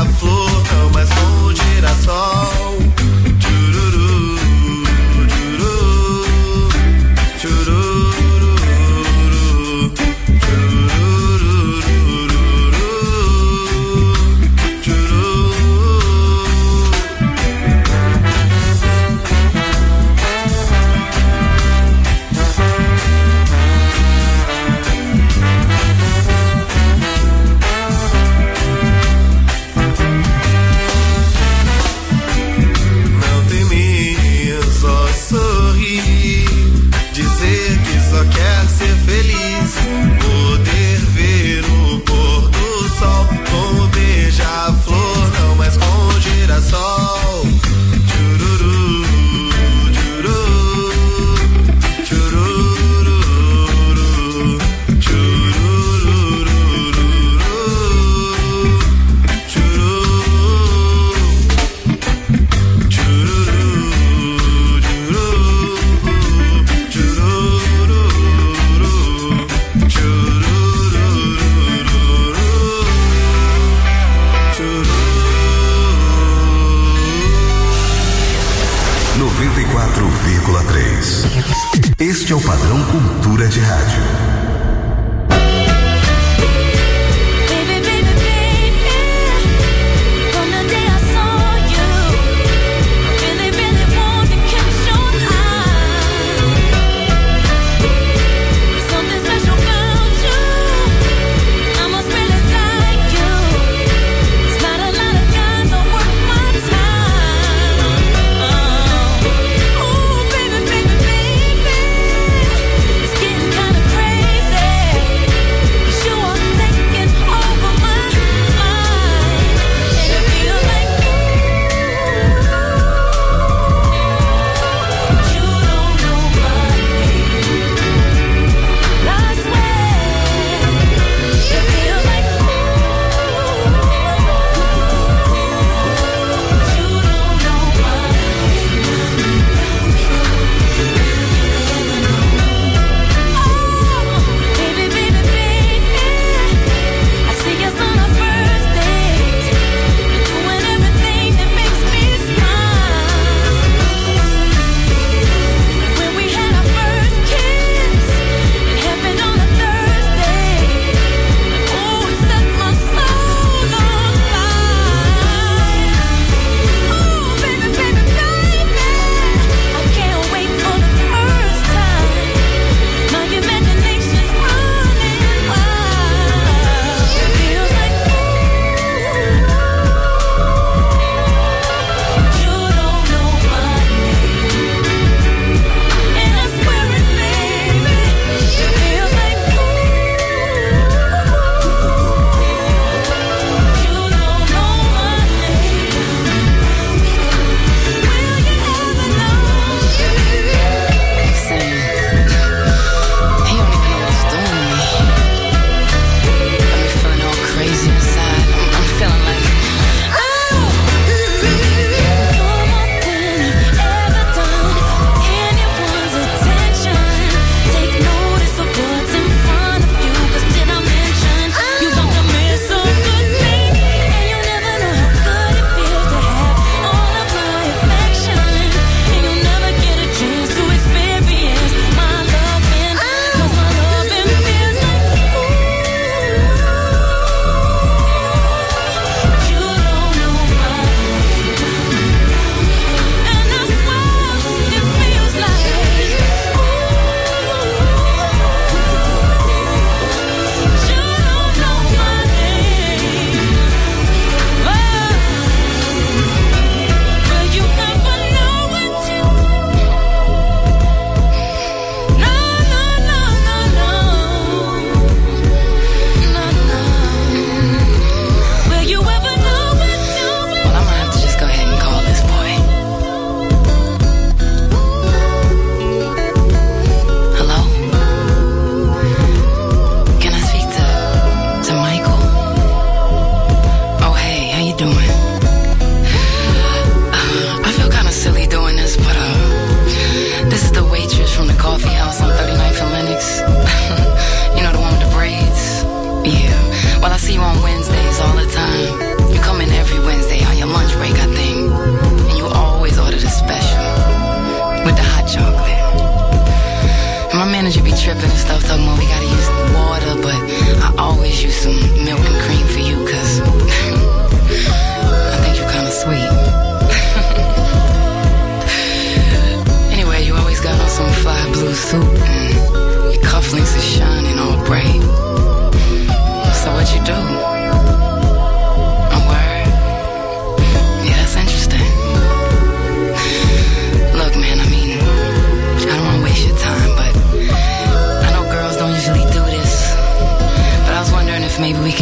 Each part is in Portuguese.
beija-flor, não mais com o girassol. Tchururu, tchururu, tchururu, tchururu, tchururu.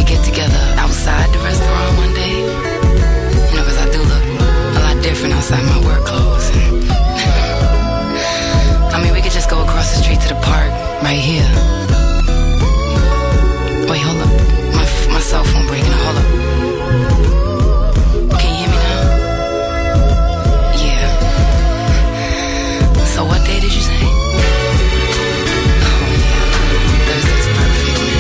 could get together outside the restaurant one day. You know, 'cause I do look a lot different outside my work clothes. I mean, we could just go across the street to the park right here. Wait, hold up. My cell phone breaking. Hold up. Can you hear me now? Yeah. So what day did you say? Oh yeah, Thursday's perfect, man.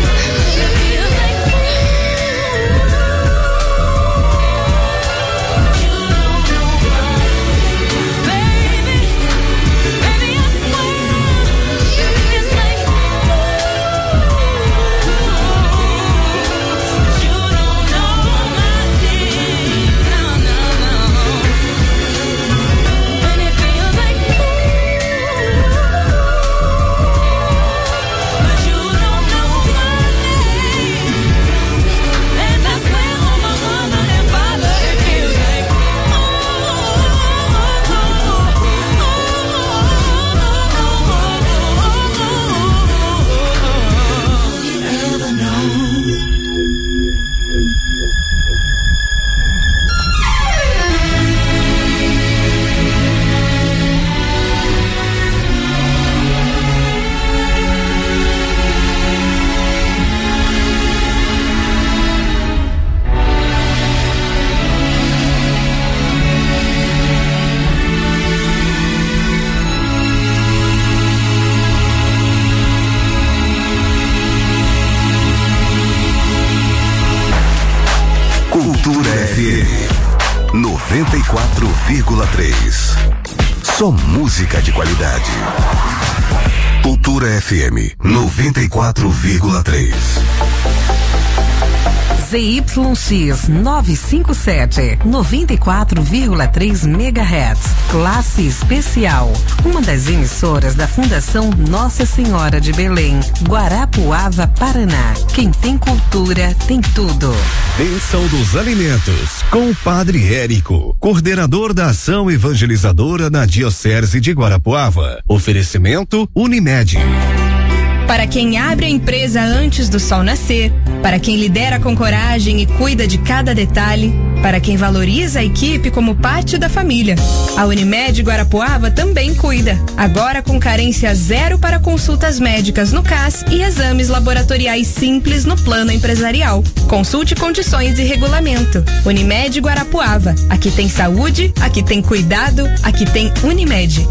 Cultura FM 94,3. Só música de qualidade. Cultura FM 94,3. ZYX 957, 94,3 MHz. Classe especial. Uma das emissoras da Fundação Nossa Senhora de Belém, Guarapuava, Paraná. Quem tem cultura, tem tudo. Bênção dos Alimentos, com o Padre Érico, coordenador da ação evangelizadora na Diocese de Guarapuava. Oferecimento Unimed. Para quem abre a empresa antes do sol nascer, para quem lidera com coragem e cuida de cada detalhe, para quem valoriza a equipe como parte da família. A Unimed Guarapuava também cuida, agora com carência zero para consultas médicas no CAS e exames laboratoriais simples no plano empresarial. Consulte condições e regulamento. Unimed Guarapuava, aqui tem saúde, aqui tem cuidado, aqui tem Unimed.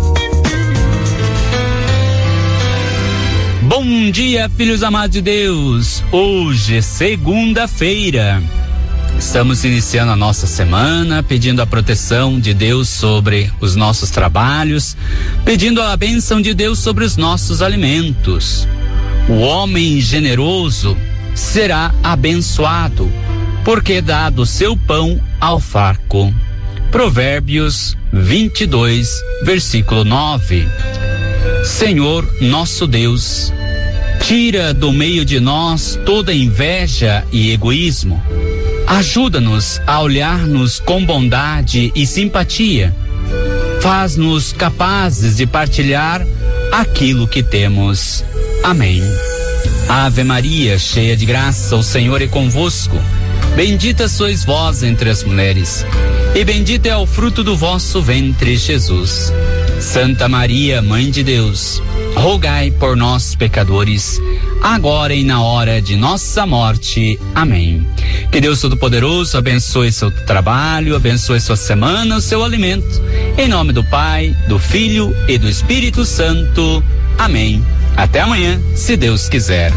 Bom dia, filhos amados de Deus. Hoje é segunda-feira. Estamos iniciando a nossa semana, pedindo a proteção de Deus sobre os nossos trabalhos, pedindo a bênção de Deus sobre os nossos alimentos. O homem generoso será abençoado, porque dá do seu pão ao farco. Provérbios 22, versículo 9. Senhor nosso Deus, tira do meio de nós toda inveja e egoísmo. Ajuda-nos a olhar-nos com bondade e simpatia. Faz-nos capazes de partilhar aquilo que temos. Amém. Ave Maria, cheia de graça, o Senhor é convosco. Bendita sois vós entre as mulheres, e bendito é o fruto do vosso ventre, Jesus. Santa Maria, Mãe de Deus, rogai por nós, pecadores, agora e na hora de nossa morte. Amém. Que Deus Todo-Poderoso abençoe seu trabalho, abençoe sua semana, o seu alimento. Em nome do Pai, do Filho e do Espírito Santo. Amém. Até amanhã, se Deus quiser.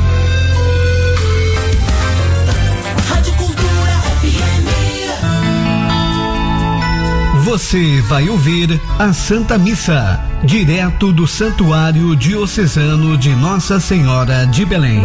Você vai ouvir a Santa Missa, direto do Santuário Diocesano de Nossa Senhora de Belém.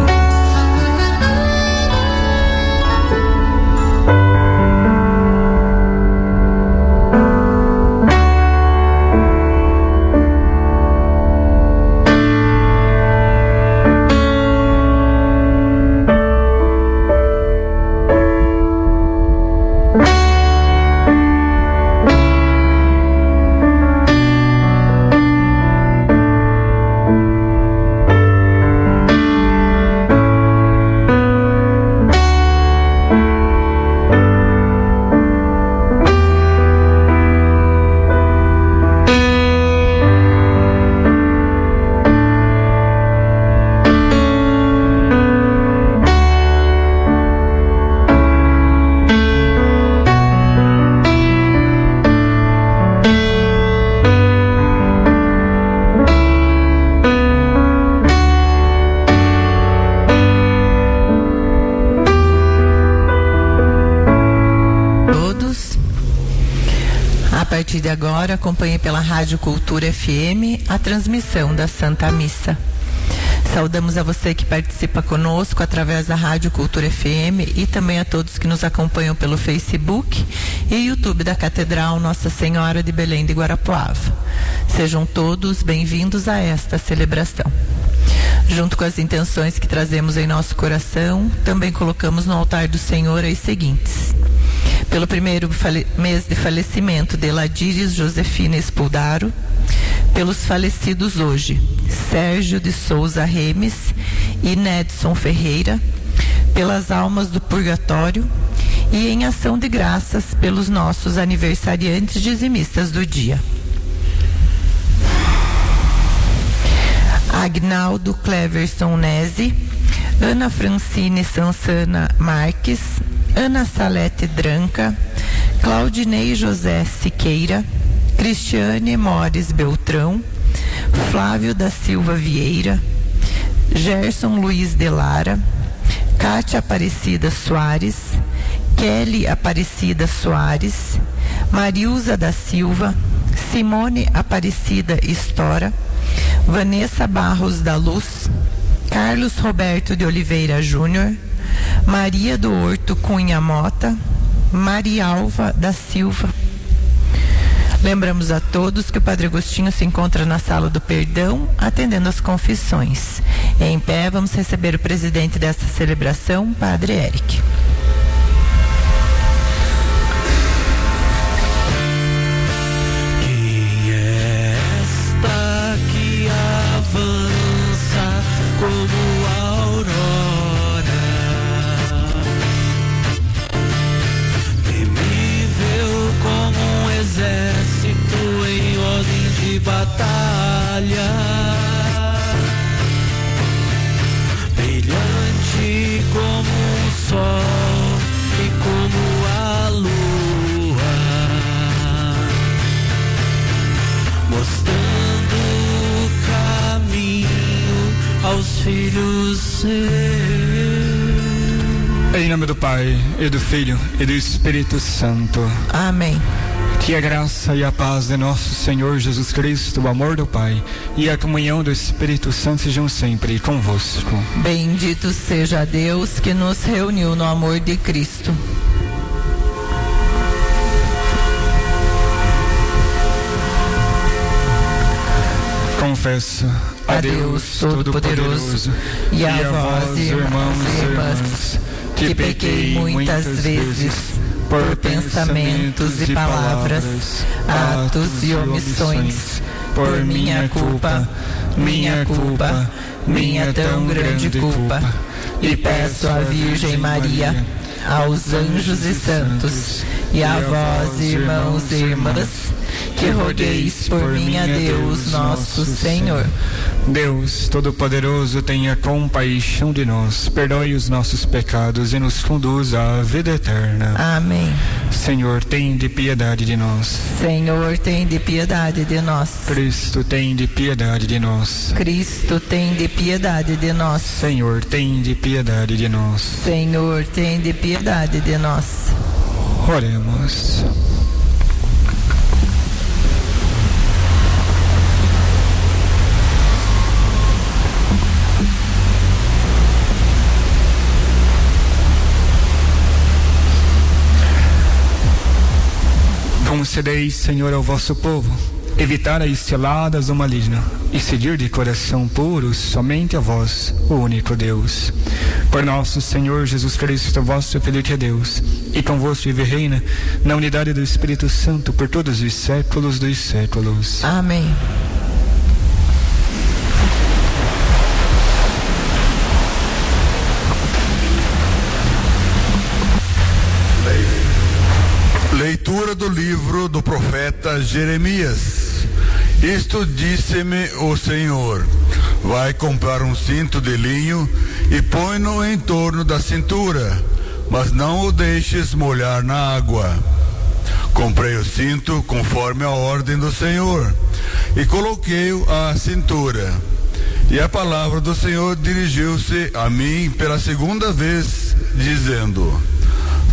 partir de agora, acompanhe pela Rádio Cultura FM a transmissão da Santa Missa. Saudamos a você que participa conosco através da Rádio Cultura FM e também a todos que nos acompanham pelo Facebook e YouTube da Catedral Nossa Senhora de Belém de Guarapuava. Sejam todos bem-vindos a esta celebração. Junto com as intenções que trazemos em nosso coração, também colocamos no altar do Senhor as seguintes: pelo primeiro mês de falecimento de Ladires Josefina Espuldaro, pelos falecidos hoje, Sérgio de Souza Remes e Nedson Ferreira, pelas almas do purgatório e em ação de graças pelos nossos aniversariantes dizimistas do dia. Agnaldo Cleverson Nese, Ana Francine Sansana Marques, Ana Salete Dranca, Claudinei José Siqueira, Cristiane Mores Beltrão, Flávio da Silva Vieira, Gerson Luiz de Lara, Cátia Aparecida Soares, Kelly Aparecida Soares, Marilza da Silva, Simone Aparecida Estora, Vanessa Barros da Luz, Carlos Roberto de Oliveira Júnior, Maria do Horto Cunha Mota, Maria Alva da Silva. Lembramos a todos que o Padre Agostinho se encontra na Sala do Perdão, atendendo as confissões. Em pé, vamos receber o presidente desta celebração, Padre Eric. Quem é esta que avança como a aurora, temível como um exército em ordem de batalha, brilhante como um sol e como a lua, mostrando o caminho aos filhos seus. Em nome do Pai, e do Filho, e do Espírito Santo. Amém. Que a graça e a paz de nosso Senhor Jesus Cristo, o amor do Pai e a comunhão do Espírito Santo sejam sempre convosco. Bendito seja Deus que nos reuniu no amor de Cristo. Confesso a Deus Todo-Poderoso e a vós, irmãos e irmãs, que pequei muitas vezes por pensamentos e palavras, atos e omissões, por minha culpa, minha tão grande culpa. E peço à Virgem Maria, aos anjos e santos, e a vós, irmãos e irmãs, que rogueis por mim a Deus nosso Senhor. Deus Todo-Poderoso, tenha compaixão de nós, perdoe os nossos pecados e nos conduza à vida eterna. Amém. Senhor, tem de piedade de nós. Senhor, tem de piedade de nós. Cristo, tem de piedade de nós. Cristo, tem de piedade de nós. Senhor, tem de piedade de nós. Senhor, tem de piedade de nós. Oremos. Concedei, Senhor, ao vosso povo evitar as ciladas do maligno e seguir de coração puro somente a vós, o único Deus. Por nosso Senhor Jesus Cristo, vosso Filho que é Deus, e convosco vive e reina na unidade do Espírito Santo por todos os séculos dos séculos. Amém. Leitura do livro do profeta Jeremias. Isto disse-me o Senhor: vai comprar um cinto de linho e põe-no em torno da cintura, mas não o deixes molhar na água. Comprei o cinto conforme a ordem do Senhor e coloquei-o à cintura. E a palavra do Senhor dirigiu-se a mim pela segunda vez, dizendo: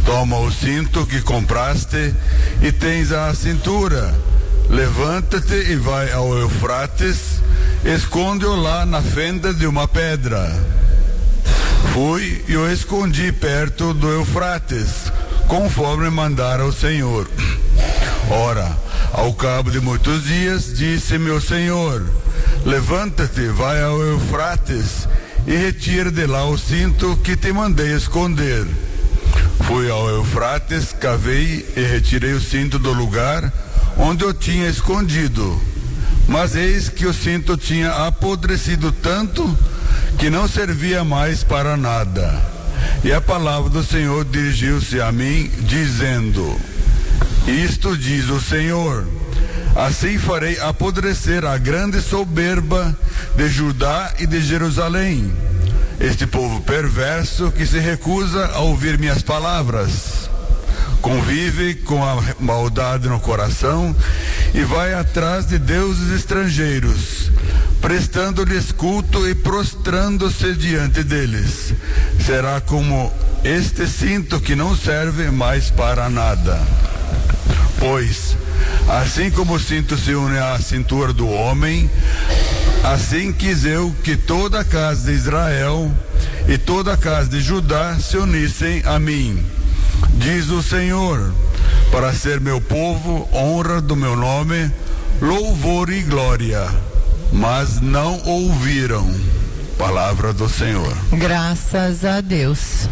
Toma o cinto que compraste e tens à cintura. Levanta-te e vai ao Eufrates, esconde-o lá na fenda de uma pedra. Fui e o escondi perto do Eufrates, conforme mandara o Senhor. Ora, ao cabo de muitos dias, disse-me o Senhor: levanta-te, vai ao Eufrates e retira de lá o cinto que te mandei esconder. Fui ao Eufrates, cavei e retirei o cinto do lugar onde eu tinha escondido. Mas eis que o cinto tinha apodrecido tanto que não servia mais para nada. E a palavra do Senhor dirigiu-se a mim, dizendo: isto diz o Senhor: assim farei apodrecer a grande soberba de Judá e de Jerusalém, este povo perverso que se recusa a ouvir minhas palavras. Convive com a maldade no coração e vai atrás de deuses estrangeiros, prestando-lhes culto e prostrando-se diante deles. Será como este cinto que não serve mais para nada. Pois, assim como o cinto se une à cintura do homem, assim quis eu que toda a casa de Israel e toda a casa de Judá se unissem a mim, diz o Senhor, para ser meu povo, honra do meu nome, louvor e glória. Mas não ouviram. Palavra do Senhor. Graças a Deus.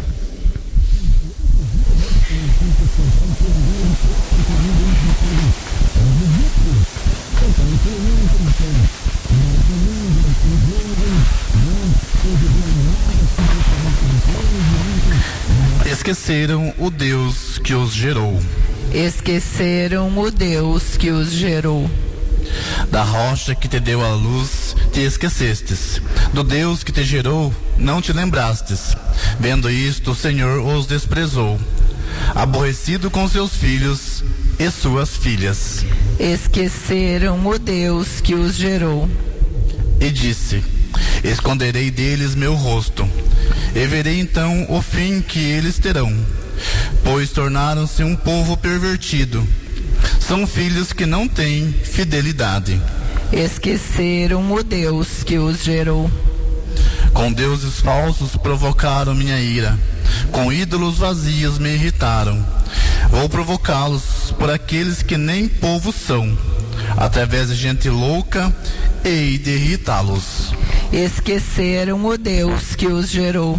Esqueceram o Deus que os gerou. Esqueceram o Deus que os gerou. Da rocha que te deu a luz, te esquecestes. Do Deus que te gerou, não te lembrastes. Vendo isto, o Senhor os desprezou, aborrecido com seus filhos e suas filhas. Esqueceram o Deus que os gerou. E disse: esconderei deles meu rosto, e verei então o fim que eles terão, pois tornaram-se um povo pervertido. São filhos que não têm fidelidade. Esqueceram o Deus que os gerou. Com deuses falsos provocaram minha ira, com ídolos vazios me irritaram. Vou provocá-los por aqueles que nem povo são, através de gente louca, hei de irritá-los. Esqueceram o Deus que os gerou.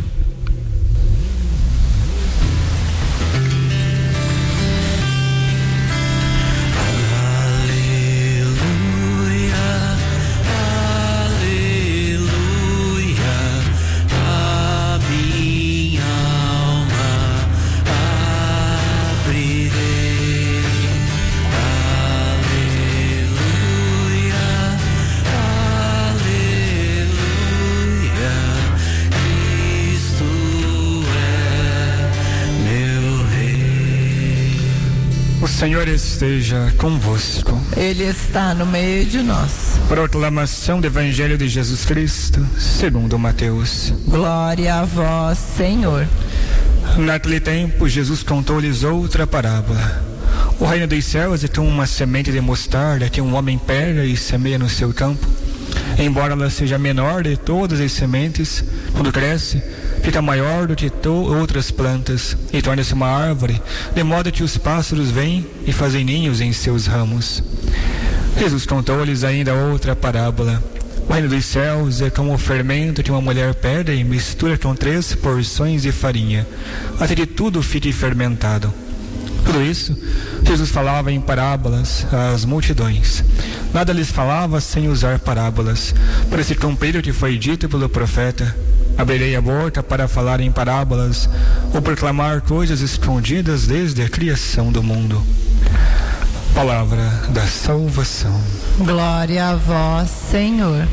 O Senhor esteja convosco. Ele está no meio de nós. Proclamação do Evangelho de Jesus Cristo, segundo Mateus. Glória a vós, Senhor. Naquele tempo, Jesus contou-lhes outra parábola. O reino dos céus é como uma semente de mostarda que um homem pega e semeia no seu campo. Embora ela seja menor de todas as sementes, quando cresce, fica maior do que outras plantas e torna-se uma árvore, de modo que os pássaros vêm e fazem ninhos em seus ramos. Jesus contou-lhes ainda outra parábola. O reino dos céus é como o fermento que uma mulher pega e mistura com 3 porções de farinha, até que tudo fique fermentado. Tudo isso, Jesus falava em parábolas às multidões. Nada lhes falava sem usar parábolas, para se cumprir o que foi dito pelo profeta: abrirei a boca para falar em parábolas, ou proclamar coisas escondidas desde a criação do mundo. Palavra da salvação. Glória a vós, Senhor.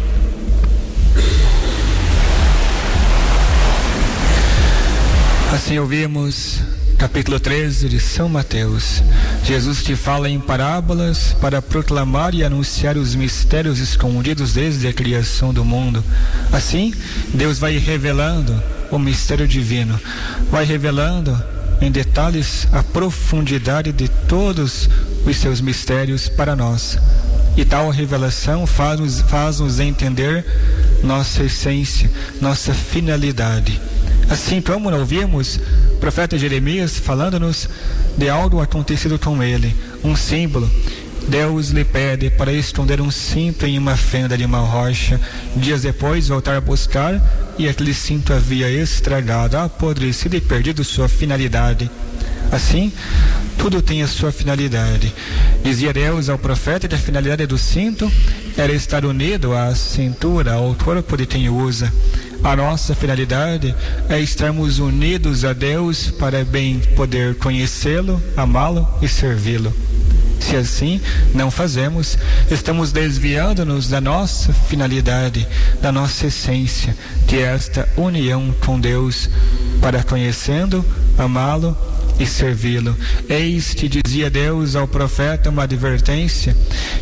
Assim ouvimos capítulo 13 de São Mateus. Jesus te fala em parábolas para proclamar e anunciar os mistérios escondidos desde a criação do mundo. Assim, Deus vai revelando o mistério divino, vai revelando em detalhes a profundidade de todos os seus mistérios para nós. E tal revelação faz-nos entender nossa essência, nossa finalidade. Assim como ouvimos o profeta Jeremias falando-nos de algo acontecido com ele, um símbolo. Deus lhe pede para esconder um cinto em uma fenda de uma rocha, dias depois voltar a buscar, e aquele cinto havia estragado, apodrecido e perdido sua finalidade. Assim, tudo tem a sua finalidade. Dizia Deus ao profeta que a finalidade do cinto era estar unido à cintura, ao corpo de quem usa. A nossa finalidade é estarmos unidos a Deus para bem poder conhecê-lo, amá-lo e servi-lo. Se assim não fazemos, estamos desviando-nos da nossa finalidade, da nossa essência, que é esta união com Deus, para conhecendo, amá-lo e servi-lo. Eis que dizia Deus ao profeta uma advertência,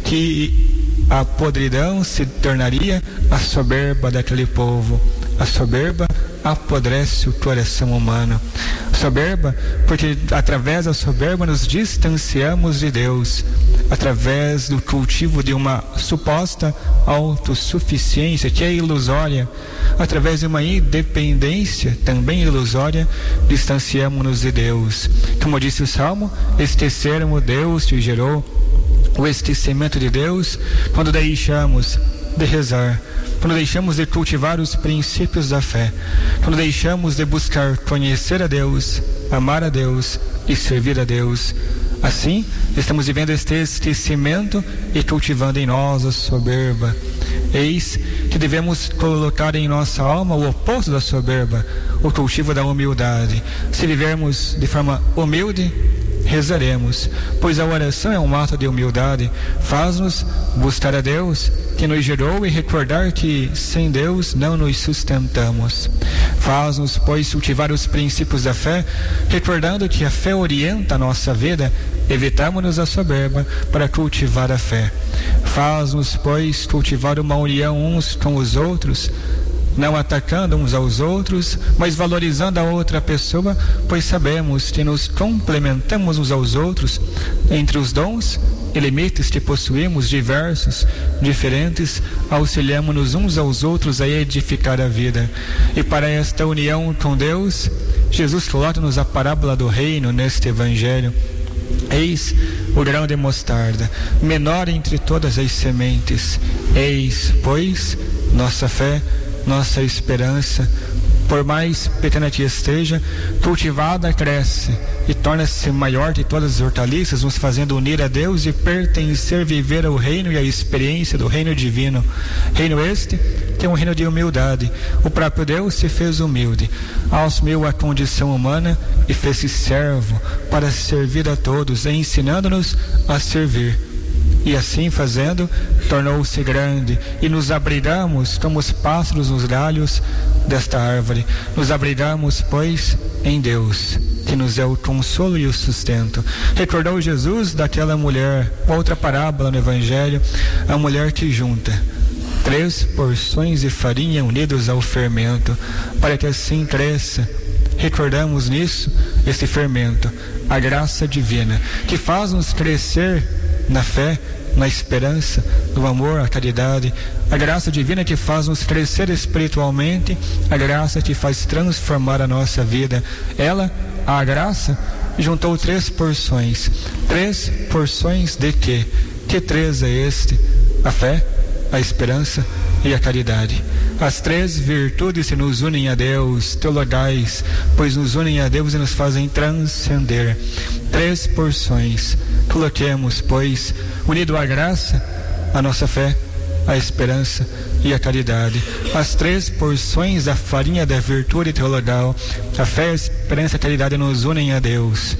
que a podridão se tornaria a soberba daquele povo. A soberba apodrece o coração humano. Soberba, porque através da soberba nos distanciamos de Deus, através do cultivo de uma suposta autossuficiência que é ilusória, através de uma independência também ilusória, distanciamos-nos de Deus. Como disse o Salmo, esquecermos Deus que gerou, o esquecimento de Deus, quando deixamos de rezar, quando deixamos de cultivar os princípios da fé, quando deixamos de buscar conhecer a Deus, amar a Deus e servir a Deus. Assim, estamos vivendo este esquecimento e cultivando em nós a soberba. Eis que devemos colocar em nossa alma o oposto da soberba, o cultivo da humildade. Se vivermos de forma humilde, rezaremos, pois a oração é um ato de humildade, faz-nos buscar a Deus que nos gerou e recordar que sem Deus não nos sustentamos. Faz-nos, pois, cultivar os princípios da fé, recordando que a fé orienta a nossa vida, evitamos-nos a soberba para cultivar a fé. Faz-nos, pois, cultivar uma união uns com os outros, não atacando uns aos outros, mas valorizando a outra pessoa, pois sabemos que nos complementamos uns aos outros entre os dons e limites que possuímos diversos, diferentes, auxiliamos-nos uns aos outros a edificar a vida. E para esta união com Deus, Jesus coloca-nos a parábola do reino neste evangelho. Eis o grão de mostarda, menor entre todas as sementes. Eis, pois, nossa fé, nossa esperança, por mais pequena que esteja, cultivada cresce e torna-se maior que todas as hortaliças, nos fazendo unir a Deus e pertencer, viver ao reino e a experiência do reino divino. Reino este que é um reino de humildade. O próprio Deus se fez humilde, assumiu a condição humana e fez-se servo para servir a todos, ensinando-nos a servir. E assim fazendo, tornou-se grande, e nos abrigamos como os pássaros nos galhos desta árvore. Nos abrigamos, pois, em Deus, que nos é o consolo e o sustento. Recordou Jesus daquela mulher, outra parábola no Evangelho, a mulher que junta 3 porções de farinha unidas ao fermento, para que assim cresça. Recordamos nisso esse fermento, a graça divina, que faz-nos crescer na fé, na esperança, no amor, a caridade, a graça divina que faz-nos crescer espiritualmente, a graça que faz transformar a nossa vida. Ela, a graça, juntou 3 porções. 3 porções de quê? Que 3 é este? A fé, a esperança e a caridade. As 3 virtudes que nos unem a Deus, teologais, pois nos unem a Deus e nos fazem transcender. 3 porções. Coloquemos, pois, unido à graça, a nossa fé, a esperança e a caridade. As 3 porções da farinha da virtude teologal, a fé, a esperança e a caridade nos unem a Deus.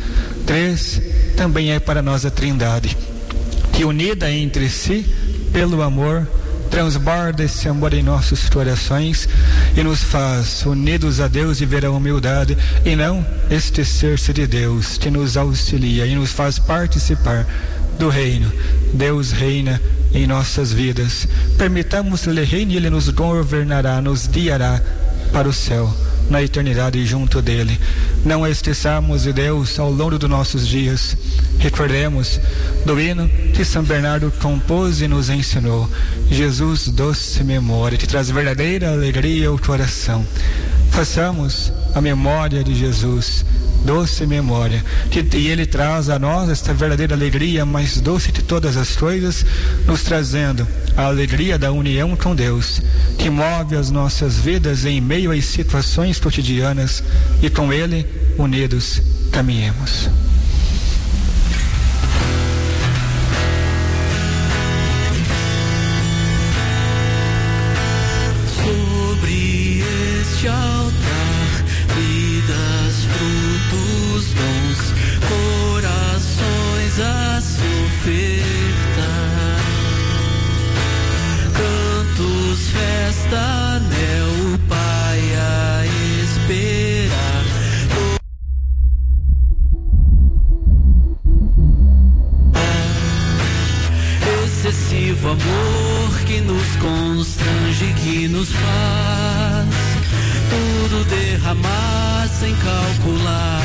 3 também é para nós a Trindade, que unida entre si pelo amor, transborda esse amor em nossos corações e nos faz unidos a Deus viver a humildade e não esquecer-se de Deus, que nos auxilia e nos faz participar do reino. Deus reina em nossas vidas. Permitamos que Ele reine e Ele nos governará, nos guiará para o céu, na eternidade junto dele. Não esqueçamos de Deus ao longo dos nossos dias. Recordemos do hino que São Bernardo compôs e nos ensinou. Jesus, doce memória, que traz verdadeira alegria ao coração. Façamos a memória de Jesus, doce memória, e Ele traz a nós esta verdadeira alegria mais doce de todas as coisas, nos trazendo a alegria da união com Deus, que move as nossas vidas em meio às situações cotidianas, e com Ele, unidos, caminhemos. Sobre este altar, vidas, frutos, dons, corações a se ofertar, cantos, festa, anel, o Pai a esperar. Excessivo amor que nos constrange, que nos faz tudo derramar sem calcular.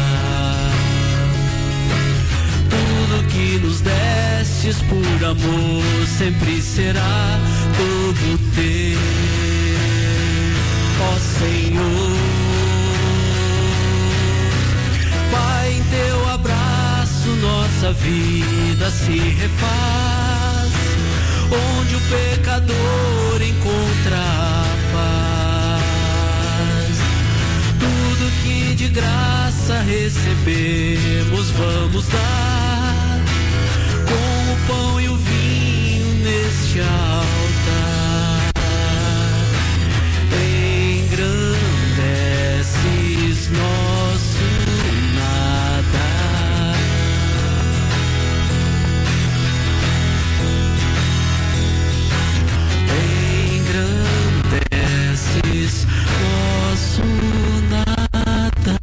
Tudo que nos destes por amor sempre será todo teu, ó Senhor. Pai, em teu abraço nossa vida se refaz, onde o pecador encontra a paz. Tudo que de graça recebemos vamos dar, com o pão e o vinho neste altar. Engrandeces nosso nada. Engrandeces nosso nada.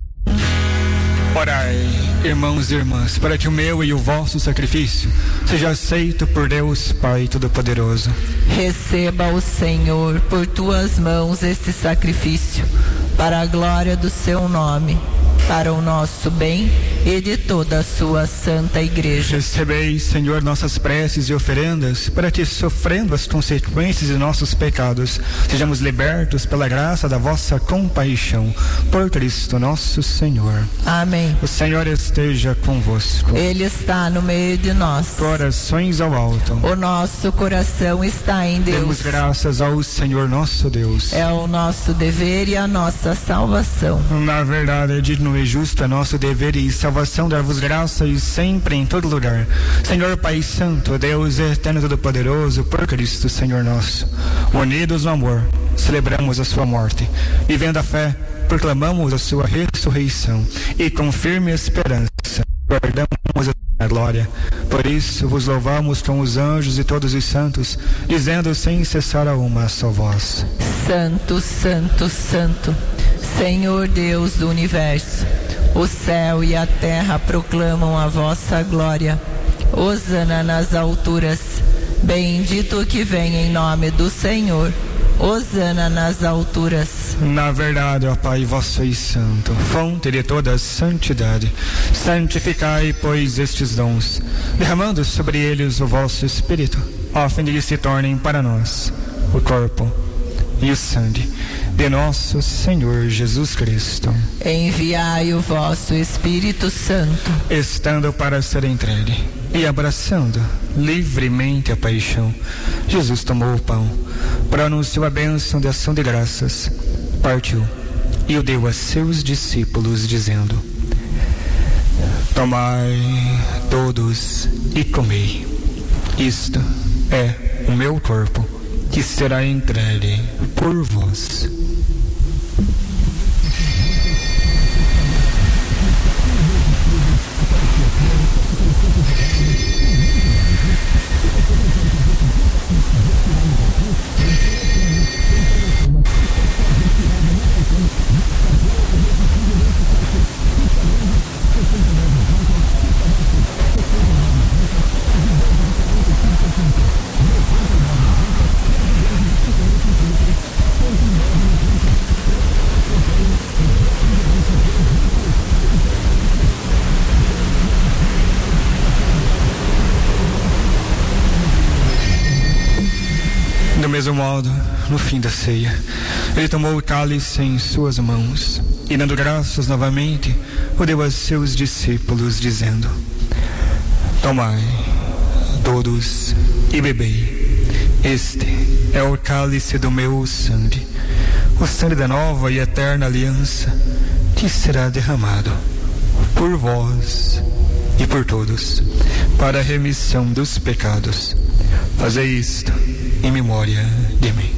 Orai, irmãos e irmãs, para que o meu e o vosso sacrifício seja aceito por Deus Pai Todo-Poderoso. Receba o Senhor por tuas mãos este sacrifício, para a glória do seu nome, para o nosso bem e de toda a sua santa igreja. Recebei, Senhor, nossas preces e oferendas, para que, sofrendo as consequências de nossos pecados, sejamos libertos pela graça da vossa compaixão. Por Cristo nosso Senhor. Amém. O Senhor esteja convosco. Ele está no meio de nós. Corações ao alto. O nosso coração está em Deus. Demos graças ao Senhor nosso Deus. É o nosso dever e a nossa salvação. Na verdade, é digno e justo, é nosso dever e salvação dar-vos graça e sempre em todo lugar. Senhor Pai Santo, Deus eterno e todo-poderoso, por Cristo Senhor nosso. Unidos no amor, celebramos a sua morte. Vivendo a fé, proclamamos a sua ressurreição. E com firme esperança, guardamos a glória. Por isso vos louvamos com os anjos e todos os santos, dizendo sem cessar a uma só voz: Santo, Santo, Santo, Senhor Deus do universo, o céu e a terra proclamam a vossa glória. Hosana nas alturas, bendito o que vem em nome do Senhor. Hosana nas alturas. Na verdade, ó Pai, vós sois santo, fonte de toda a santidade. Santificai, pois, estes dons, derramando sobre eles o vosso Espírito, a fim de que se tornem para nós o corpo e o sangue de nosso Senhor Jesus Cristo. Enviai o vosso Espírito Santo, estando para ser entregue e abraçando livremente a paixão, Jesus tomou o pão, pronunciou a bênção de ação de graças, partiu e o deu a seus discípulos, dizendo: Tomai todos e comei, isto é o meu corpo, que será entregue por vós. mesmo modo, no fim da ceia, ele tomou o cálice em suas mãos e, dando graças novamente, o deu a seus discípulos, dizendo: Tomai, todos, e bebei. Este é o cálice do meu sangue, o sangue da nova e eterna aliança, que será derramado por vós e por todos, para a remissão dos pecados. Fazei isto em memória de mim.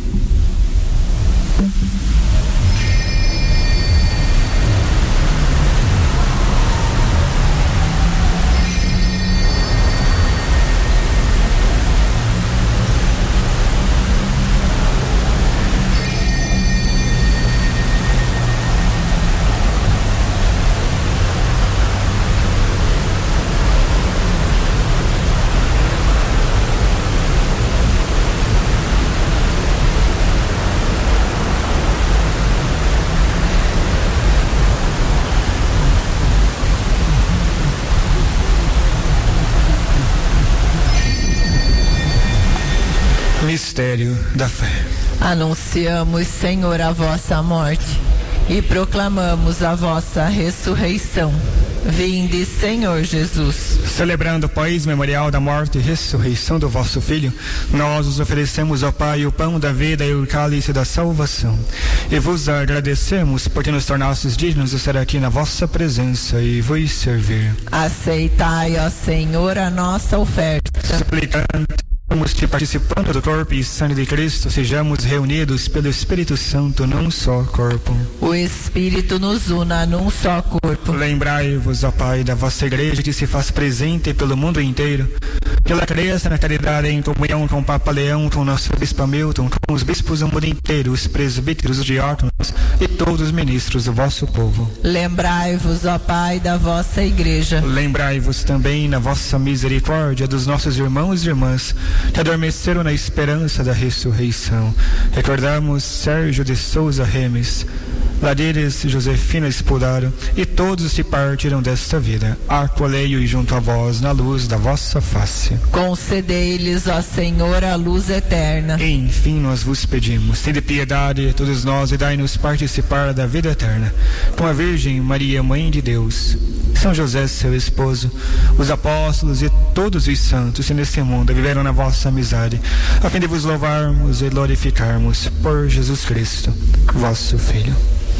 Mistério da fé. Anunciamos, Senhor, a vossa morte e proclamamos a vossa ressurreição. Vinde, Senhor Jesus. Celebrando, pois, memorial da morte e ressurreição do vosso Filho, nós os oferecemos ao Pai o pão da vida e o cálice da salvação. E vos agradecemos por ter nos tornastes dignos de estar aqui na vossa presença e vos servir. Aceitai, ó Senhor, a nossa oferta. Suplicando que, participando do corpo e sangue de Cristo, sejamos reunidos pelo Espírito Santo num só corpo. O Espírito nos una num só corpo. Lembrai-vos, ó Pai, da vossa igreja que se faz presente pelo mundo inteiro, que ela cresça na caridade em comunhão com o Papa Leão, com o nosso Bispo Hamilton, com os bispos do mundo inteiro, os presbíteros, os diáconos e todos os ministros do vosso povo. Lembrai-vos, ó Pai, da vossa igreja. Lembrai-vos também na vossa misericórdia dos nossos irmãos e irmãs que adormeceram na esperança da ressurreição. Recordamos Sérgio de Souza Remes, Ladires Josefina Espudaro e todos que partiram desta vida. Acolhei-os junto a vós na luz da vossa face. Concedei-lhes, ó Senhor, a luz eterna. Enfim, nós vos pedimos, tende piedade de todos nós e dai-nos participar da vida eterna. Com a Virgem Maria, Mãe de Deus, São José, seu esposo, os apóstolos e todos os santos que neste mundo viveram na vossa amizade, a fim de vos louvarmos e glorificarmos por Jesus Cristo, vosso Filho.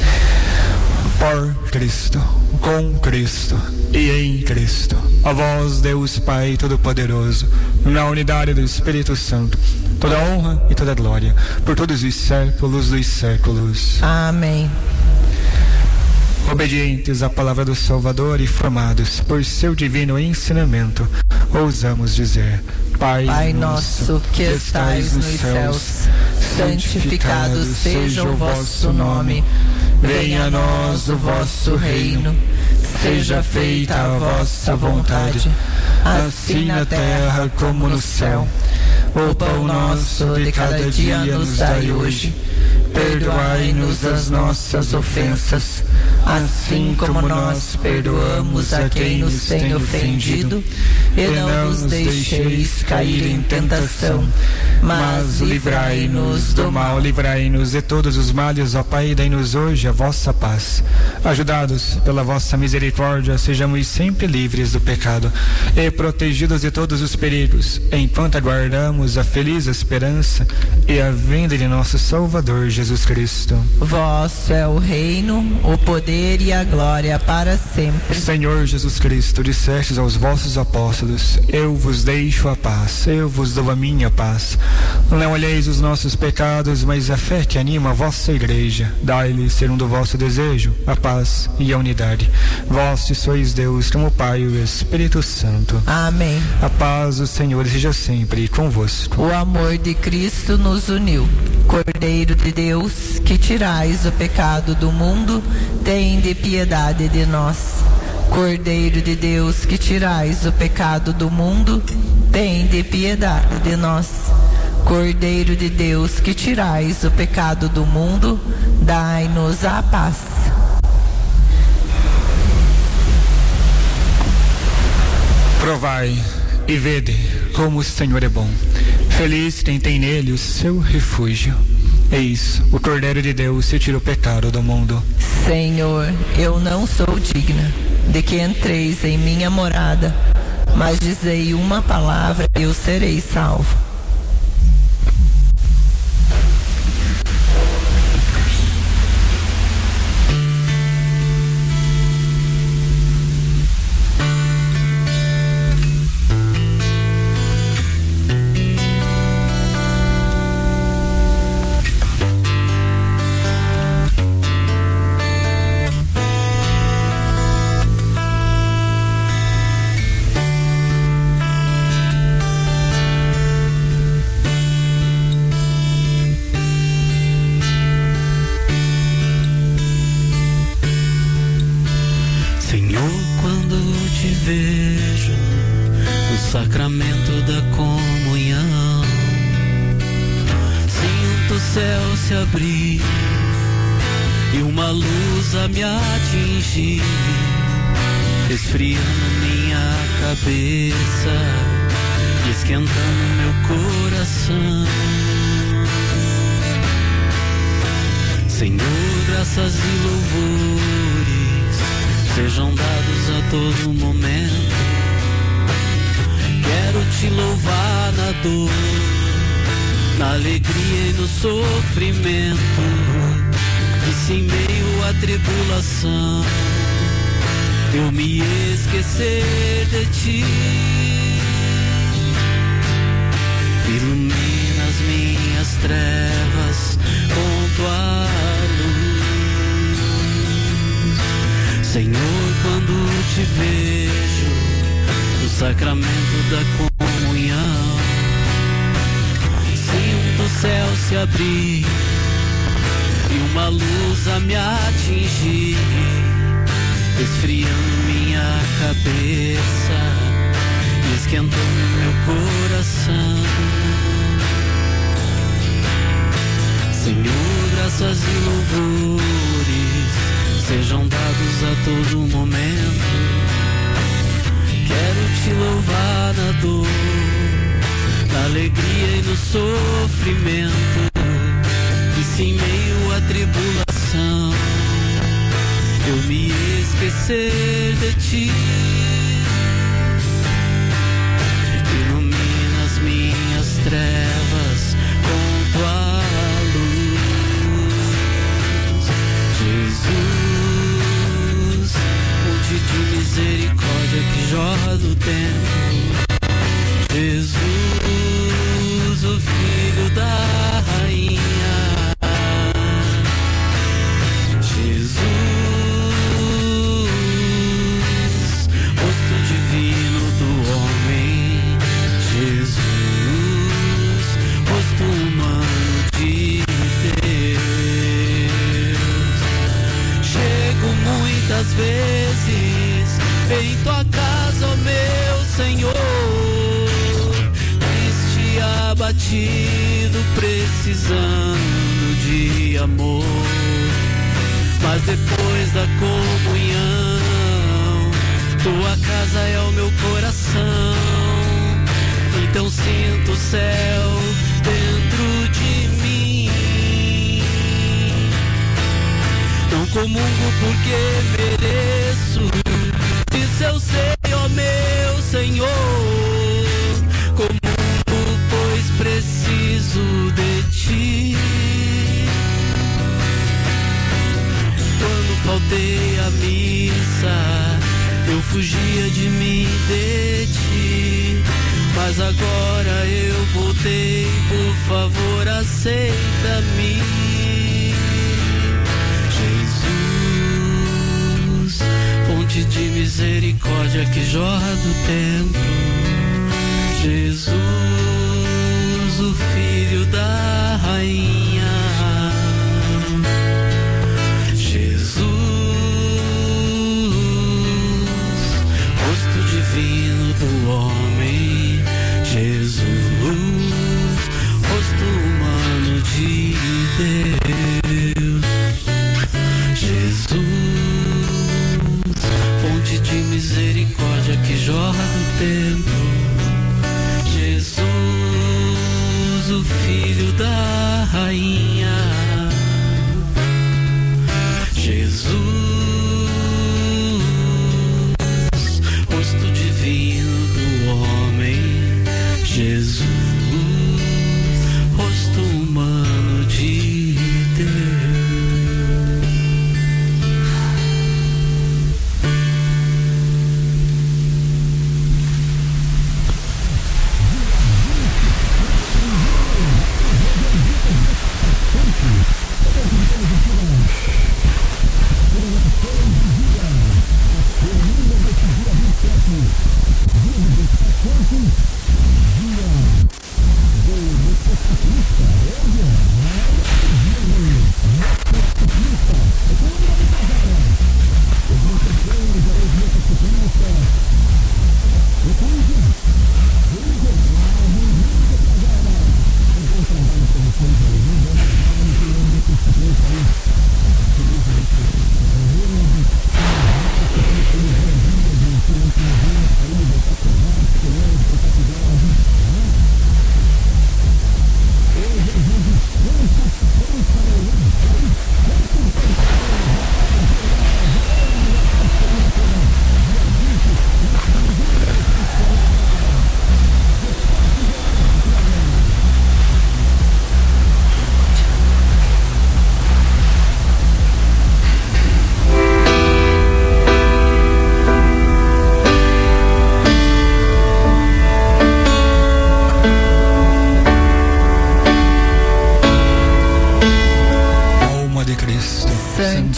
Por Cristo, com Cristo e em Cristo, a vós, Deus Pai Todo-Poderoso, na unidade do Espírito Santo, toda honra e toda glória, por todos os séculos dos séculos. Amém. Obedientes à palavra do Salvador e formados por seu divino ensinamento, ousamos dizer: Pai nosso que estais nos céus, santificado seja o vosso nome. Venha a nós o vosso reino. Seja feita a vossa vontade, assim na terra como no céu. O pão nosso de cada dia nos dai hoje. Perdoai-nos as nossas ofensas, assim como nós perdoamos a quem nos tem ofendido, e não nos deixeis cair em tentação, mas livrai-nos do mal. Livrai-nos de todos os males, ó Pai, e dai-nos hoje a vossa paz. Ajudados pela vossa misericórdia, sejamos sempre livres do pecado e protegidos de todos os perigos, enquanto aguardamos a feliz esperança e a vinda de nosso Salvador Jesus Cristo. Vosso é o reino, o poder e a glória para sempre. Senhor Jesus Cristo, dissestes aos vossos apóstolos: eu vos deixo a paz, eu vos dou a minha paz. Não olheis os nossos pecados, mas a fé que anima a vossa igreja. Dai-lhe, segundo o vosso desejo, a paz e a unidade. Vós que sois Deus, como o Pai e o Espírito Santo. Amém. A paz do Senhor seja sempre convosco. O amor de Cristo nos uniu. Cordeiro de Deus, que tirais o pecado do mundo, tende piedade de nós. Cordeiro de Deus, que tirais o pecado do mundo, tende piedade de nós. Cordeiro de Deus, que tirais o pecado do mundo, dai-nos a paz. Provai e vede como o Senhor é bom. Feliz quem tem nele o seu refúgio. Eis, o Cordeiro de Deus se tira o pecado do mundo. Senhor, eu não sou digna de que entreis em minha morada, mas dizei uma palavra e eu serei salvo. Esfriando minha cabeça e esquentando meu coração. Senhor, graças e louvores sejam dados a todo momento. Quero te louvar na dor, na alegria e no sofrimento, e se em meio à tribulação eu me esquecer de ti, ilumina as minhas trevas com tua luz. Senhor, quando te vejo no sacramento da comunhão, sinto o céu se abrir e uma luz a me atingir, esfriando minha cabeça e esquentando meu coração. Senhor, graças e louvores sejam dados a todo momento. Quero te louvar na dor, na alegria e no sofrimento, e se em meio à tribulação eu me esquecer de ti, ilumina as minhas trevas com tua luz. Jesus, fonte de misericórdia que jorra do tempo. Jesus, o Filho da Rainha. Jesus, muitas vezes em tua casa, ó meu Senhor, triste, abatido, precisando de amor, mas depois da comunhão, tua casa é o meu coração, então sinto o céu dentro de mim. Não comungo porque mereço, isso eu sei, ó meu Senhor. Comungo pois preciso de ti. Quando faltei à missa, eu fugia de mim e de ti, mas agora eu voltei, por favor aceita-me. Jesus, fonte de misericórdia que jorra do templo. Jesus, o Filho da Rainha. Jesus, rosto divino do homem. Jesus, rosto humano de Deus. Jesus, fonte de misericórdia que jorra do templo. Jesus,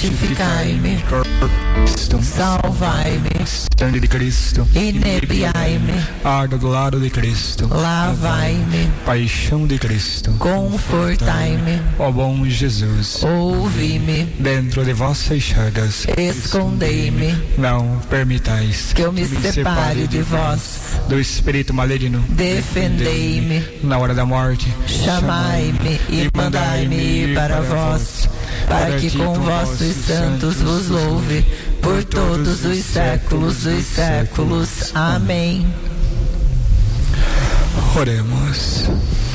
Santificai-me, salvai-me, sangue de Cristo, inebriai-me, água do lado de Cristo, lavai-me, paixão de Cristo, confortai-me, ó bom Jesus, ouvi-me, dentro de vossas chagas, escondei-me, não permitais que eu me separe de vós, do espírito maligno, defendei-me, na hora da morte, chamai-me e mandai-me ir para vós, para que com vossos santos vos louve por todos os séculos dos séculos. Amém. Oremos.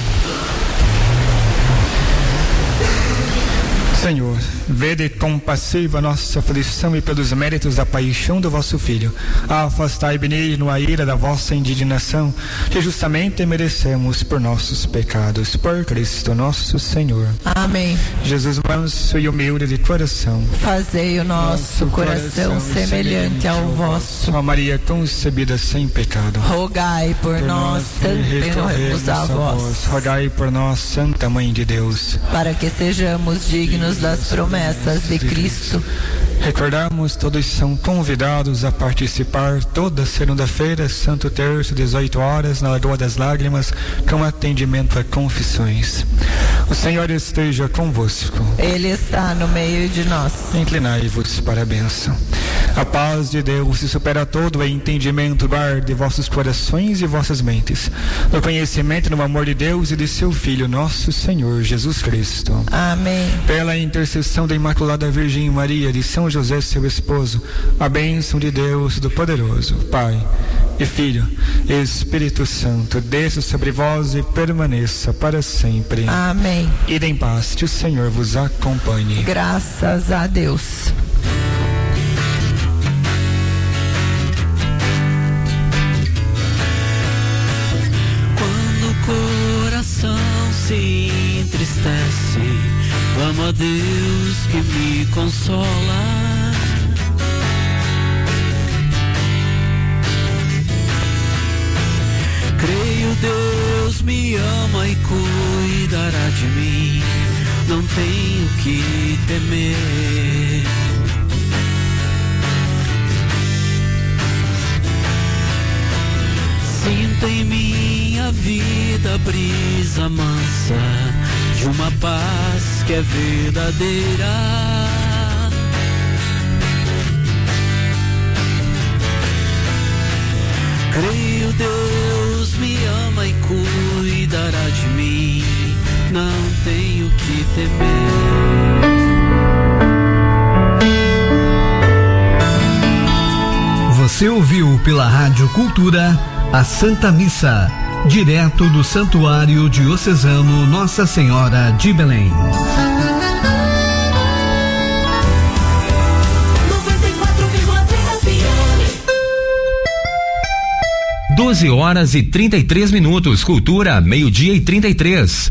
Senhor, vede compassiva a nossa aflição e pelos méritos da paixão do vosso Filho, afastai benigno a ira da vossa indignação, que justamente merecemos por nossos pecados, por Cristo nosso Senhor. Amém. Jesus manso e humilde de coração, fazei o nosso coração semelhante ao vosso. Ó Maria concebida sem pecado, rogai por nós, recorremos a vós. Rogai por nós, Santa Mãe de Deus, para que sejamos dignos das promessas de Cristo. Recordamos, todos são convidados a participar toda segunda-feira, Santo Terço, 18 horas, na Lagoa das Lágrimas, com atendimento a confissões. O Senhor esteja convosco. Ele está no meio de nós. Inclinai-vos para a bênção. A paz de Deus, que supera todo o entendimento, guarde vossos corações e vossas mentes, no conhecimento e no amor de Deus e de seu Filho, nosso Senhor Jesus Cristo. Amém. Pela intercessão da Imaculada Virgem Maria, de São José, seu esposo, a bênção de Deus do Poderoso, Pai e Filho e Espírito Santo, desça sobre vós e permaneça para sempre. Amém. Ide em paz, que o Senhor vos acompanhe. Graças a Deus. Quando o coração se entristece, clamo a Deus que me consola. Creio Deus me ama e cuidará de mim, não tenho que temer. Sinto em minha vida a brisa mansa de uma paz que é verdadeira. Creio Deus me ama e cuidará de mim, não tenho que temer. Você ouviu pela Rádio Cultura a Santa Missa, direto do Santuário Diocesano Nossa Senhora de Belém. 12 horas e 33 minutos. Cultura, meio-dia e 33.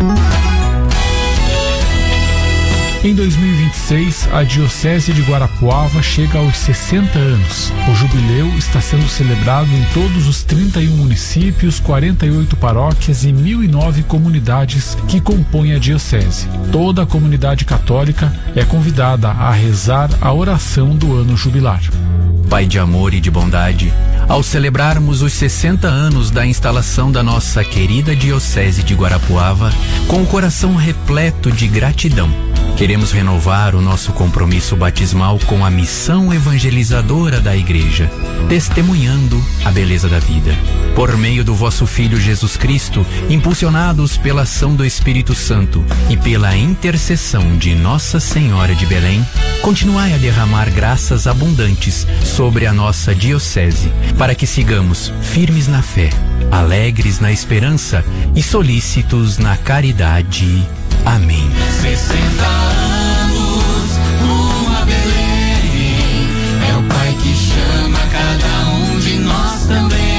Em 2026, a Diocese de Guarapuava chega aos 60 anos. O jubileu está sendo celebrado em todos os 31 municípios, 48 paróquias e 1.009 comunidades que compõem a Diocese. Toda a comunidade católica é convidada a rezar a oração do ano jubilar. Pai de amor e de bondade, ao celebrarmos os 60 anos da instalação da nossa querida Diocese de Guarapuava, com o coração repleto de gratidão, queremos renovar o nosso compromisso batismal com a missão evangelizadora da Igreja, testemunhando a beleza da vida. Por meio do vosso Filho Jesus Cristo, impulsionados pela ação do Espírito Santo e pela intercessão de Nossa Senhora de Belém, continuai a derramar graças abundantes sobre a nossa Diocese, para que sigamos firmes na fé, alegres na esperança e solícitos na caridade. Amém. 60 anos, uma Belém, é o Pai que chama cada um de nós também.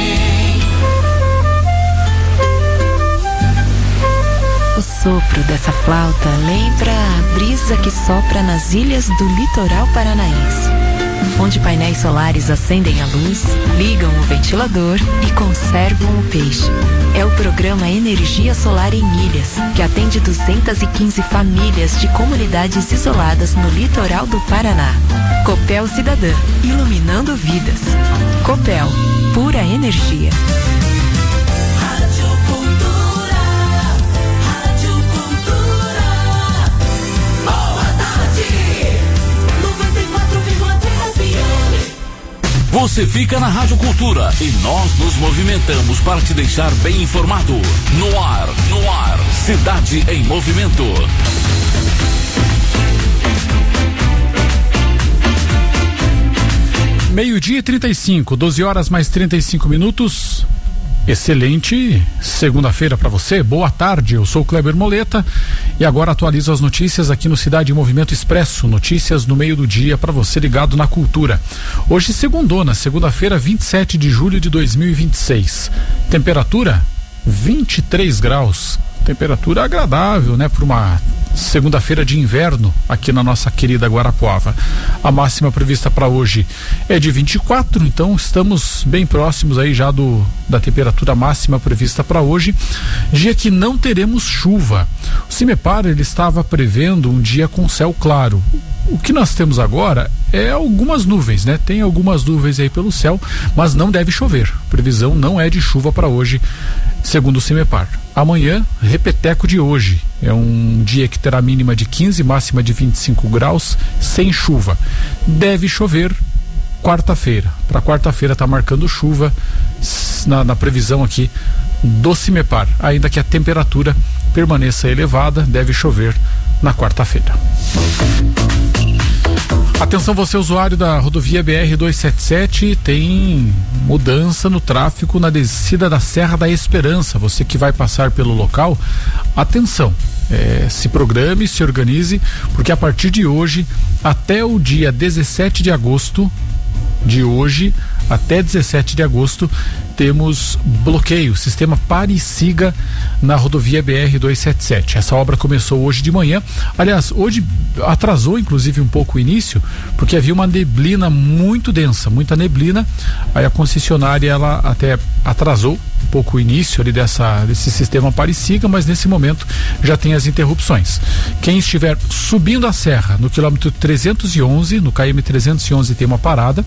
O sopro dessa flauta lembra a brisa que sopra nas ilhas do litoral paranaense. onde painéis solares acendem a luz, ligam o ventilador e conservam o peixe. É o programa Energia Solar em Ilhas, que atende 215 famílias de comunidades isoladas no litoral do Paraná. Copel Cidadã, iluminando vidas. Copel, pura energia. Você fica na Rádio Cultura e nós nos movimentamos para te deixar bem informado. No ar, Cidade em Movimento. Meio-dia e 35, 12 horas mais 35 minutos. Excelente segunda-feira para você, boa tarde, eu sou o Kleber Moleta e agora atualizo as notícias aqui no Cidade em Movimento Expresso, notícias no meio do dia para você ligado na cultura. Hoje segundona, segunda-feira 27 de julho de 2026, temperatura 23 graus, temperatura agradável, né, para uma segunda-feira de inverno aqui na nossa querida Guarapuava. A máxima prevista para hoje é de 24, então estamos bem próximos aí já da temperatura máxima prevista para hoje, dia que não teremos chuva. O CIMEPAR ele estava prevendo um dia com céu claro. O que nós temos agora é algumas nuvens, né? Tem algumas nuvens aí pelo céu, mas não deve chover. Previsão não é de chuva para hoje, segundo o CIMEPAR. Amanhã, repeteco de hoje. É um dia que terá mínima de 15, máxima de 25 graus, sem chuva. Deve chover quarta-feira. Para quarta-feira tá marcando chuva na previsão aqui do CIMEPAR. Ainda que a temperatura permaneça elevada, deve chover na quarta-feira. Atenção você usuário da rodovia BR-277, tem mudança no tráfego na descida da Serra da Esperança. Você que vai passar pelo local, atenção, se programe, se organize, porque a partir de hoje até o dia 17 de agosto, de hoje até 17 de agosto, temos bloqueio, sistema pare e siga na rodovia BR-277. Essa obra começou hoje de manhã. Aliás, hoje atrasou inclusive um pouco o início, porque havia uma neblina muito densa, muita neblina. Aí a concessionária ela até atrasou um pouco o início ali desse sistema pare e siga, mas nesse momento já tem as interrupções. Quem estiver subindo a serra no quilômetro 311, no KM 311 tem uma parada.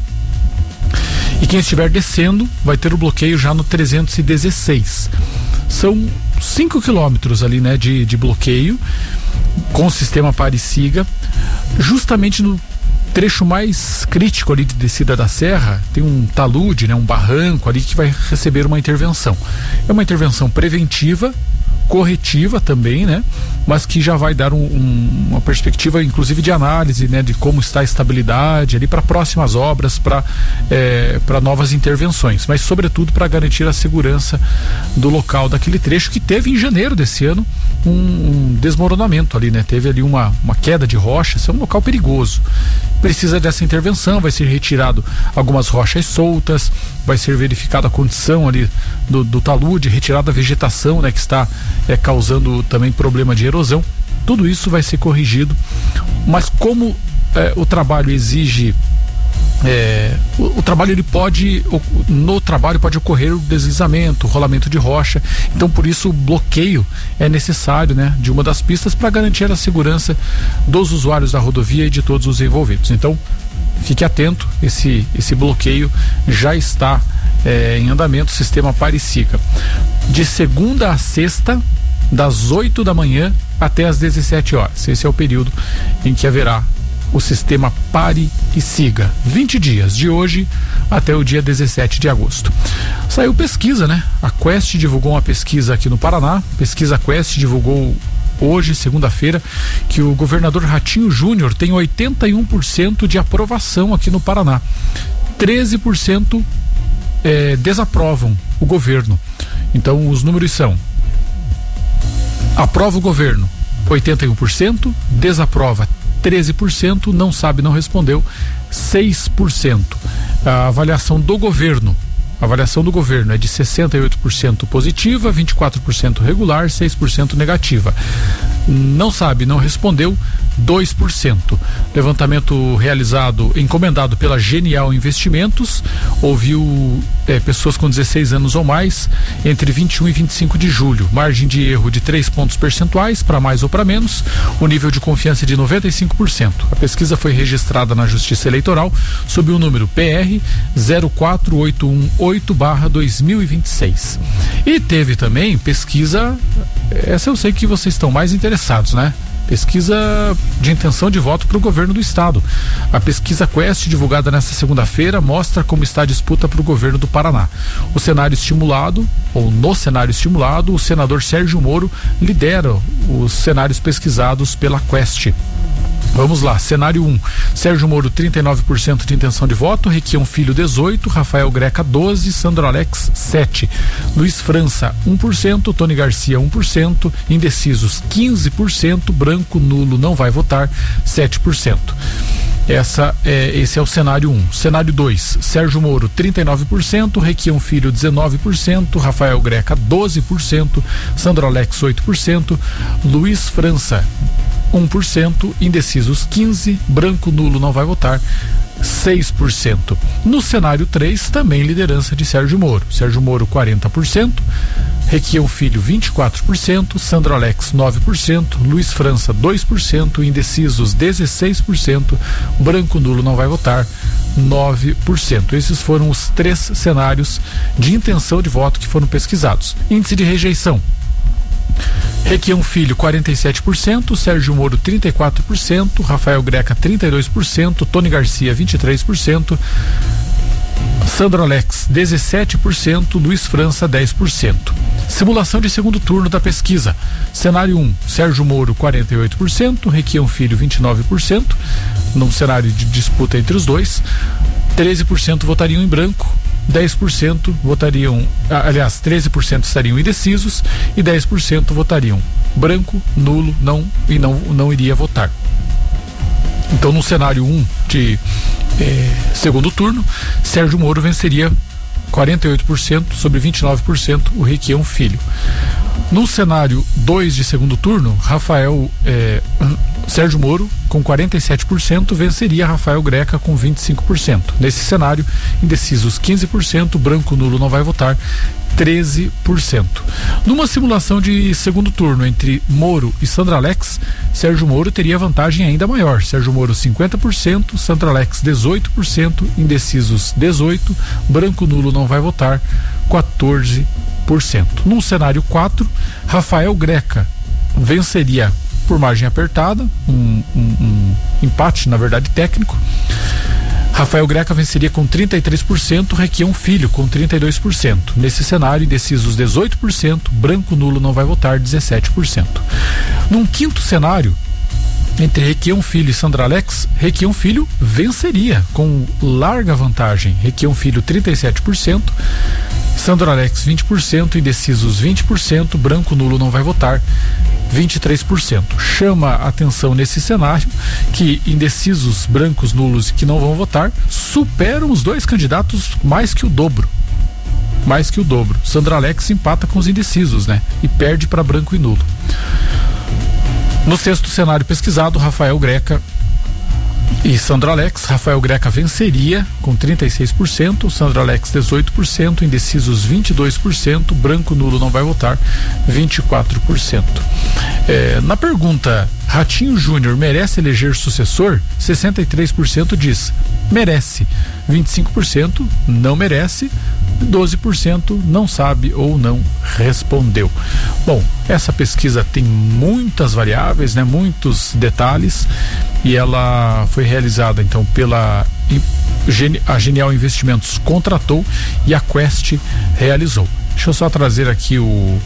E quem estiver descendo vai ter o bloqueio já no 316. São 5 quilômetros ali, né, de bloqueio com o sistema pare e siga. Justamente no trecho mais crítico ali de descida da serra, tem um talude, né, um barranco ali que vai receber uma intervenção. É uma intervenção preventiva, corretiva também, né? Mas que já vai dar uma perspectiva, inclusive de análise, né? De como está a estabilidade ali para próximas obras, para novas intervenções, mas sobretudo para garantir a segurança do local daquele trecho que teve em janeiro desse ano um desmoronamento ali, né? Teve ali uma queda de rochas, é um local perigoso. Precisa dessa intervenção, vai ser retirado algumas rochas soltas, vai ser verificada a condição ali do talude, retirada a vegetação, né, que está causando também problema de erosão. Tudo isso vai ser corrigido, mas como o trabalho exige o trabalho no trabalho pode ocorrer o deslizamento, o rolamento de rocha, então por isso o bloqueio é necessário, né, de uma das pistas para garantir a segurança dos usuários da rodovia e de todos os envolvidos. Então fique atento, esse bloqueio já está em andamento, sistema pare e siga. De segunda a sexta, das 8 da manhã até as 17 horas. Esse é o período em que haverá o sistema pare e siga. 20 dias, de hoje até o dia 17 de agosto. Saiu pesquisa, né? A Quest divulgou uma pesquisa aqui no Paraná. Pesquisa Quest divulgou hoje, segunda-feira, que o governador Ratinho Júnior tem 81% de aprovação aqui no Paraná. 13% desaprovam o governo. Então os números são: aprova o governo 81%, desaprova 13%, não sabe, não respondeu 6%. A avaliação do governo é de 68% positiva, 24% regular, 6% negativa. Não sabe, não respondeu, 2%. Levantamento encomendado pela Genial Investimentos, ouviu pessoas com 16 anos ou mais entre 21 e 25 de julho. Margem de erro de 3 pontos percentuais, para mais ou para menos. O nível de confiança de 95%. A pesquisa foi registrada na Justiça Eleitoral sob o número PR 04818/2026. E teve também pesquisa, essa eu sei que vocês estão mais interessados, né? Pesquisa de intenção de voto para o governo do estado. A pesquisa Quest, divulgada nesta segunda-feira, mostra como está a disputa para o governo do Paraná. No cenário estimulado, o senador Sérgio Moro lidera os cenários pesquisados pela Quest. Vamos lá, cenário 1, Sérgio Moro 39% de intenção de voto, Requião Filho 18%, Rafael Greca 12%, Sandro Alex 7%, Luiz França 1%, Tony Garcia 1%, indecisos 15%, branco nulo não vai votar 7%. Esse é o cenário 1. Cenário 2, Sérgio Moro 39%, Requião Filho 19%, Rafael Greca 12%, Sandro Alex 8%, Luiz França 1%, indecisos 15%, branco nulo não vai votar 6%. No cenário 3, também liderança de Sérgio Moro. Sérgio Moro 40%, Requião Filho 24%, Sandro Alex 9%, Luiz França 2%, indecisos 16%, branco nulo não vai votar 9%. Esses foram os 3 cenários de intenção de voto que foram pesquisados. Índice de rejeição: Requião Filho 47%, Sérgio Moro 34%, Rafael Greca 32%, Tony Garcia 23%, Sandro Alex 17%, Luiz França 10%. Simulação de segundo turno da pesquisa. Cenário 1, Sérgio Moro 48%, Requião Filho 29%, num cenário de disputa entre os dois. 13% votariam em branco, 10% votariam, 13% estariam indecisos e 10% votariam branco, nulo, não iria votar. Então, no cenário 1 de segundo turno, Sérgio Moro venceria 48% sobre 29% o Requião Filho. No cenário 2 de segundo turno, Sérgio Moro, com 47%, venceria Rafael Greca com 25%. Nesse cenário, indecisos 15%, branco nulo não vai votar 13%. Numa simulação de segundo turno entre Moro e Sandro Alex, Sérgio Moro teria vantagem ainda maior. Sérgio Moro 50%, Sandro Alex 18%, indecisos 18%, branco nulo não vai votar 14%. Num cenário 4, Rafael Greca venceria por margem apertada, um empate, na verdade, técnico. Rafael Greca venceria com 33%, Requião Filho com 32%. Nesse cenário, indecisos 18%, branco nulo não vai votar 17%. Num quinto cenário, entre Requião Filho e Sandro Alex, Requião Filho venceria com larga vantagem. Requião Filho 37%, Sandro Alex 20%, indecisos 20%, branco nulo não vai votar 23%. Chama a atenção nesse cenário que indecisos, brancos, nulos que não vão votar superam os dois candidatos mais que o dobro. Sandro Alex empata com os indecisos, né? E perde para branco e nulo. No sexto cenário pesquisado, Rafael Greca e Sandro Alex. Rafael Greca venceria com 36%, Sandro Alex 18%, indecisos 22%, branco nulo não vai votar 24%. Na pergunta, Ratinho Júnior merece eleger sucessor? 63% diz merece, 25% não merece, 12% não sabe ou não respondeu. Bom, essa pesquisa tem muitas variáveis, né, muitos detalhes, e ela foi realizada então pela a Genial Investimentos contratou e a Quest realizou. Deixa eu só trazer aqui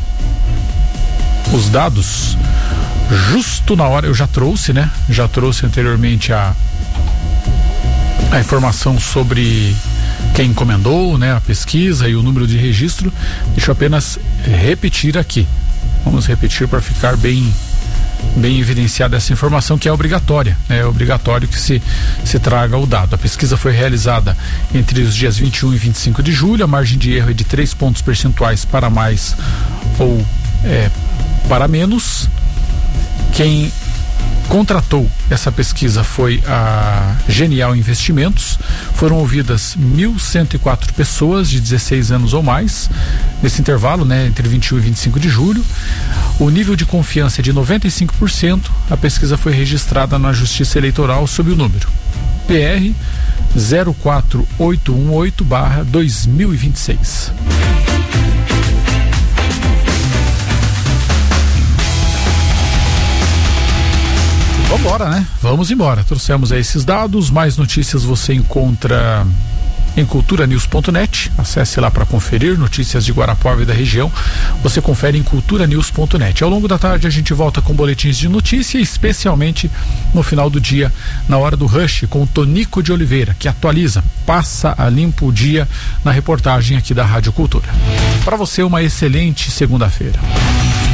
os dados justo na hora. Eu já trouxe anteriormente a informação sobre quem encomendou, né, a pesquisa e o número de registro. Deixa eu apenas repetir aqui. Vamos repetir para ficar bem evidenciada essa informação, que é obrigatória, né? É obrigatório que se traga o dado. A pesquisa foi realizada entre os dias 21 e 25 de julho. A margem de erro é de 3 pontos percentuais para mais ou para menos. Quem contratou essa pesquisa foi a Genial Investimentos. Foram ouvidas 1.104 pessoas de 16 anos ou mais nesse intervalo, né, entre 21 e 25 de julho. O nível de confiança é de 95%. A pesquisa foi registrada na Justiça Eleitoral sob o número PR 04818/2026. Vambora, né? Vamos embora. Trouxemos aí esses dados. Mais notícias você encontra em culturanews.net. Acesse lá para conferir notícias de Guarapuava e da região. Você confere em culturanews.net. Ao longo da tarde a gente volta com boletins de notícia, especialmente no final do dia, na hora do rush, com o Tonico de Oliveira, que atualiza, passa a limpo o dia na reportagem aqui da Rádio Cultura. Para você, uma excelente segunda-feira.